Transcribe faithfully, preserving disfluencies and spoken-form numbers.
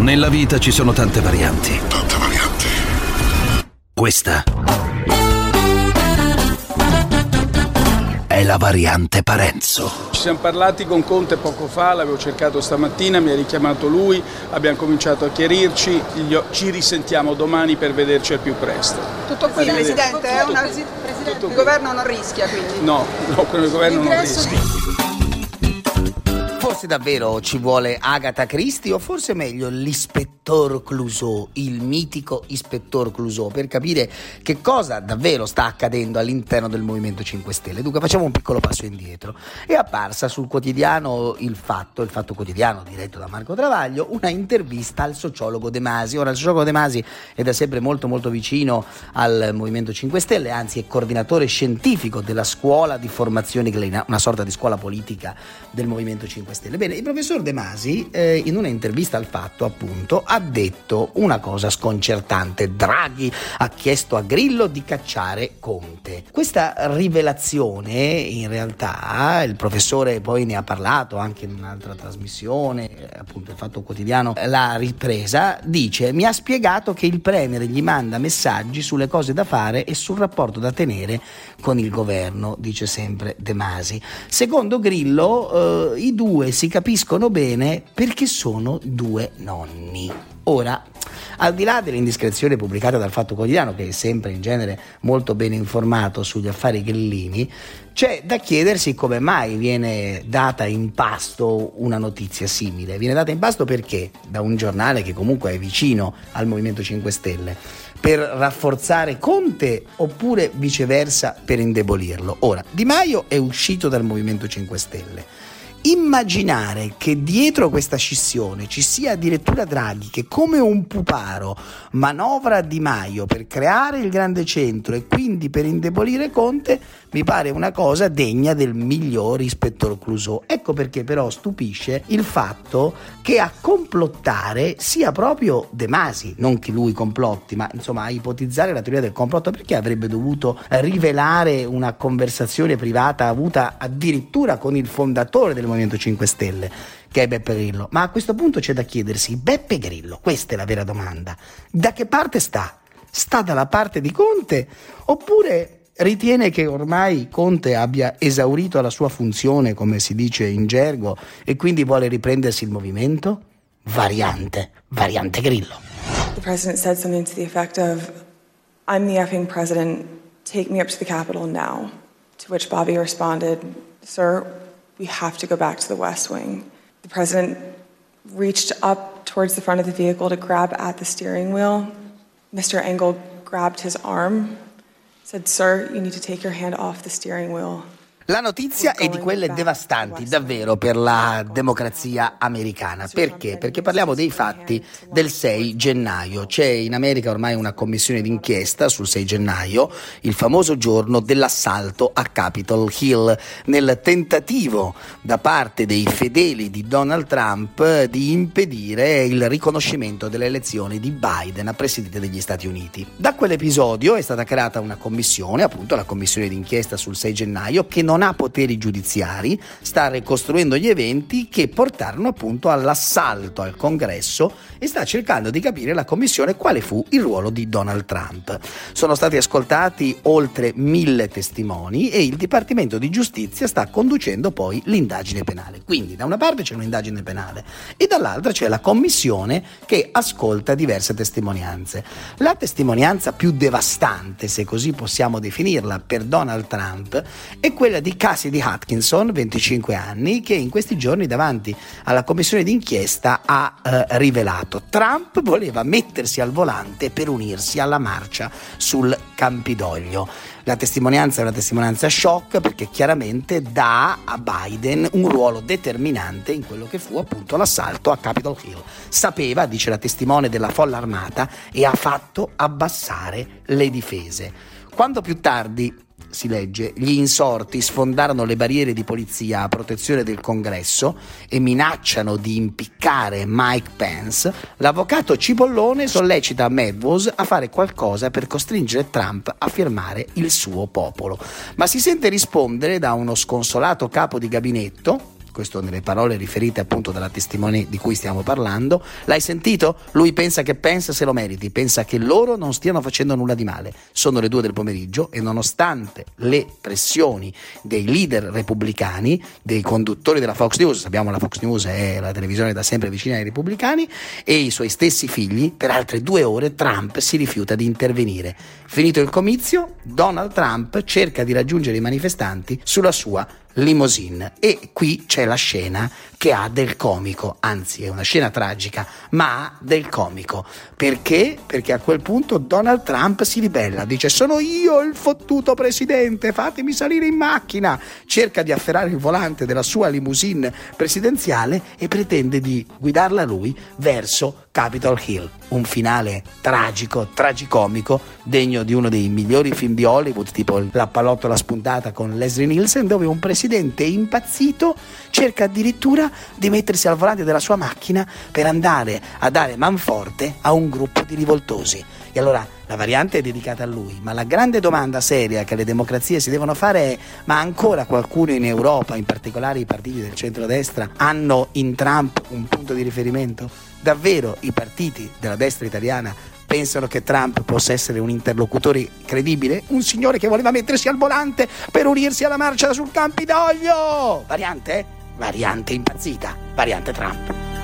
Nella vita ci sono tante varianti. Tante varianti. Questa è la variante Parenzo. Ci siamo parlati con Conte poco fa, l'avevo cercato stamattina, mi ha richiamato lui, abbiamo cominciato a chiarirci, ci risentiamo domani per vederci al più presto. Tutto qui, Presidente? È una... Presidente, il governo non rischia quindi? No, no, quello del governo non rischia. Forse davvero ci vuole Agatha Christie o forse meglio l'Ispettor Clouseau, il mitico Ispettor Clouseau, per capire che cosa davvero sta accadendo all'interno del Movimento cinque Stelle. Dunque facciamo un piccolo passo indietro. È apparsa sul quotidiano Il Fatto, il Fatto Quotidiano diretto da Marco Travaglio, una intervista al sociologo De Masi. Ora il sociologo De Masi è da sempre molto molto vicino al Movimento cinque Stelle, anzi è coordinatore scientifico della scuola di formazione Gleina, una sorta di scuola politica del Movimento cinque Stelle. Bene, il professor De Masi eh, in un'intervista al Fatto appunto ha detto una cosa sconcertante: Draghi ha chiesto a Grillo di cacciare Conte. Questa rivelazione in realtà il professore poi ne ha parlato anche in un'altra trasmissione, appunto il Fatto Quotidiano l'ha ripresa, dice: mi ha spiegato che il premier gli manda messaggi sulle cose da fare e sul rapporto da tenere con il governo, dice sempre De Masi. Secondo Grillo eh, i due si capiscono bene perché sono due nonni. Ora, al di là dell'indiscrezione pubblicata dal Fatto Quotidiano, che è sempre in genere molto ben informato sugli affari grillini, c'è da chiedersi come mai viene data in pasto una notizia simile. Viene data in pasto perché? Da un giornale che comunque è vicino al Movimento cinque Stelle, per rafforzare Conte oppure viceversa per indebolirlo. Ora, Di Maio è uscito dal Movimento cinque Stelle. Immaginare che dietro questa scissione ci sia addirittura Draghi che come un puparo manovra Di Maio per creare il grande centro e quindi per indebolire Conte mi pare una cosa degna del miglior Ispettor Clouseau. Ecco perché però stupisce il fatto che a complottare sia proprio De Masi, non che lui complotti, ma insomma a ipotizzare la teoria del complotto, perché avrebbe dovuto rivelare una conversazione privata avuta addirittura con il fondatore del Movimento cinque Stelle, che è Beppe Grillo. Ma a questo punto c'è da chiedersi: Beppe Grillo, questa è la vera domanda, da che parte sta? Sta dalla parte di Conte oppure ritiene che ormai Conte abbia esaurito la sua funzione, come si dice in gergo, e quindi vuole riprendersi il movimento? Variante, variante Grillo. The president said something to the effect of, I'm the effing president, take me up to the Capitol now. To which Bobby responded, sir, we have to go back to the West Wing. The president reached up towards the front of the vehicle to grab at the steering wheel. Mister Engel grabbed his arm, said, sir, you need to take your hand off the steering wheel. La notizia è di quelle devastanti davvero per la democrazia americana. Perché? Perché parliamo dei fatti del sei gennaio. C'è in America ormai una commissione d'inchiesta sul sei gennaio, il famoso giorno dell'assalto a Capitol Hill, nel tentativo da parte dei fedeli di Donald Trump di impedire il riconoscimento delle elezioni di Biden a presidente degli Stati Uniti. Da quell'episodio è stata creata una commissione, appunto la commissione d'inchiesta sul sei gennaio, che non non ha poteri giudiziari, sta ricostruendo gli eventi che portarono appunto all'assalto al Congresso e sta cercando di capire la commissione quale fu il ruolo di Donald Trump. Sono stati ascoltati oltre mille testimoni e il Dipartimento di Giustizia sta conducendo poi l'indagine penale. Quindi da una parte c'è un'indagine penale e dall'altra c'è la commissione che ascolta diverse testimonianze. La testimonianza più devastante, se così possiamo definirla, per Donald Trump è quella di Cassidy Hutchinson, venticinque anni, che in questi giorni davanti alla commissione d'inchiesta ha eh, rivelato: Trump voleva mettersi al volante per unirsi alla marcia sul Campidoglio. La testimonianza è una testimonianza shock perché chiaramente dà a Biden un ruolo determinante in quello che fu appunto l'assalto a Capitol Hill. Sapeva, dice la testimone, della folla armata e ha fatto abbassare le difese. Quando più tardi, si legge, gli insorti sfondarono le barriere di polizia a protezione del Congresso e minacciano di impiccare Mike Pence, l'avvocato Cipollone sollecita Meadows a fare qualcosa per costringere Trump a firmare il suo popolo. Ma si sente rispondere da uno sconsolato capo di gabinetto, questo nelle parole riferite appunto dalla testimone di cui stiamo parlando. L'hai sentito? Lui pensa che pensa se lo meriti, pensa che loro non stiano facendo nulla di male. Sono le due del pomeriggio e nonostante le pressioni dei leader repubblicani, dei conduttori della Fox News, sappiamo la Fox News è la televisione da sempre vicina ai repubblicani, e i suoi stessi figli, per altre due ore Trump si rifiuta di intervenire. Finito il comizio, Donald Trump cerca di raggiungere i manifestanti sulla sua limousine, e qui c'è la scena che ha del comico, anzi è una scena tragica, ma ha del comico. Perché? Perché a quel punto Donald Trump si ribella, dice: sono io il fottuto presidente, fatemi salire in macchina. Cerca di afferrare il volante della sua limousine presidenziale e pretende di guidarla lui verso Capitol Hill. Un finale tragico, tragicomico, degno di uno dei migliori film di Hollywood, tipo La pallottola spuntata con Leslie Nielsen, dove un presidente impazzito cerca addirittura di mettersi al volante della sua macchina per andare a dare manforte a un gruppo di rivoltosi. E allora la variante è dedicata a lui, ma la grande domanda seria che le democrazie si devono fare è: ma ancora qualcuno in Europa, in particolare i partiti del centrodestra, hanno in Trump un punto di riferimento? Davvero i partiti della destra italiana pensano che Trump possa essere un interlocutore credibile? Un signore che voleva mettersi al volante per unirsi alla marcia sul Campidoglio! Variante? Variante impazzita, variante Trump.